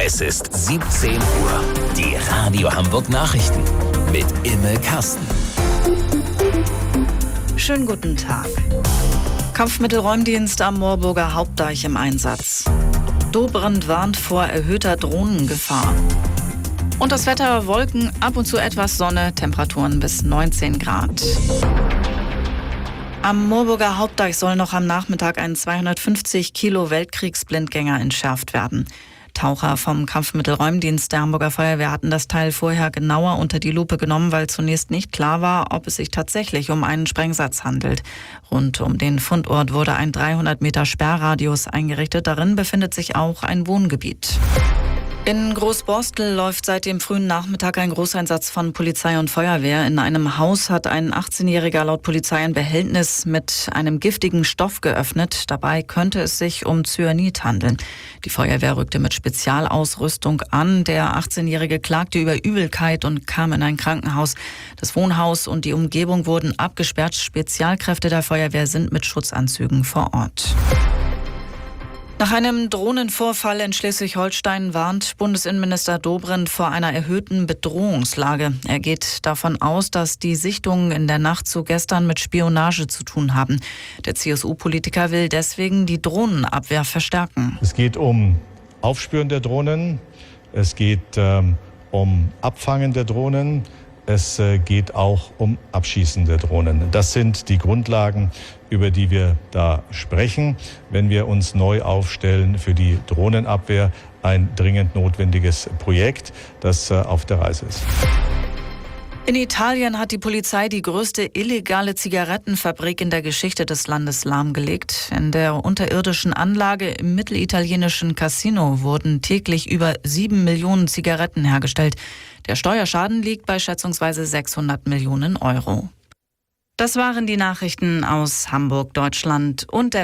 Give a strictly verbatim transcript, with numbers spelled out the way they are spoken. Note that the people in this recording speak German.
Es ist siebzehn Uhr. Die Radio Hamburg Nachrichten mit Imme Kasten. Schönen guten Tag. Kampfmittelräumdienst am Moorburger Hauptdeich im Einsatz. Dobrindt warnt vor erhöhter Drohnengefahr. Und das Wetter: Wolken, ab und zu etwas Sonne, Temperaturen bis neunzehn Grad. Am Moorburger Hauptdeich soll noch am Nachmittag ein zweihundertfünfzig Kilo Weltkriegsblindgänger entschärft werden. Taucher vom Kampfmittelräumdienst der Hamburger Feuerwehr hatten das Teil vorher genauer unter die Lupe genommen, weil zunächst nicht klar war, ob es sich tatsächlich um einen Sprengsatz handelt. Rund um den Fundort wurde ein dreihundert Meter Sperrradius eingerichtet. Darin befindet sich auch ein Wohngebiet. In Großborstel läuft seit dem frühen Nachmittag ein Großeinsatz von Polizei und Feuerwehr. In einem Haus hat ein achtzehnjähriger laut Polizei ein Behältnis mit einem giftigen Stoff geöffnet. Dabei könnte es sich um Cyanid handeln. Die Feuerwehr rückte mit Spezialausrüstung an. Der achtzehnjährige klagte über Übelkeit und kam in ein Krankenhaus. Das Wohnhaus und die Umgebung wurden abgesperrt. Spezialkräfte der Feuerwehr sind mit Schutzanzügen vor Ort. Nach einem Drohnenvorfall in Schleswig-Holstein warnt Bundesinnenminister Dobrindt vor einer erhöhten Bedrohungslage. Er geht davon aus, dass die Sichtungen in der Nacht zu gestern mit Spionage zu tun haben. Der C S U-Politiker will deswegen die Drohnenabwehr verstärken. Es geht um Aufspüren der Drohnen, es geht ähm, um Abfangen der Drohnen. Es geht auch um Abschießen der Drohnen. Das sind die Grundlagen, über die wir da sprechen, wenn wir uns neu aufstellen für die Drohnenabwehr. Ein dringend notwendiges Projekt, das auf der Reise ist. In Italien hat die Polizei die größte illegale Zigarettenfabrik in der Geschichte des Landes lahmgelegt. In der unterirdischen Anlage im mittelitalienischen Cassino wurden täglich über sieben Millionen Zigaretten hergestellt. Der Steuerschaden liegt bei schätzungsweise sechshundert Millionen Euro. Das waren die Nachrichten aus Hamburg, Deutschland und der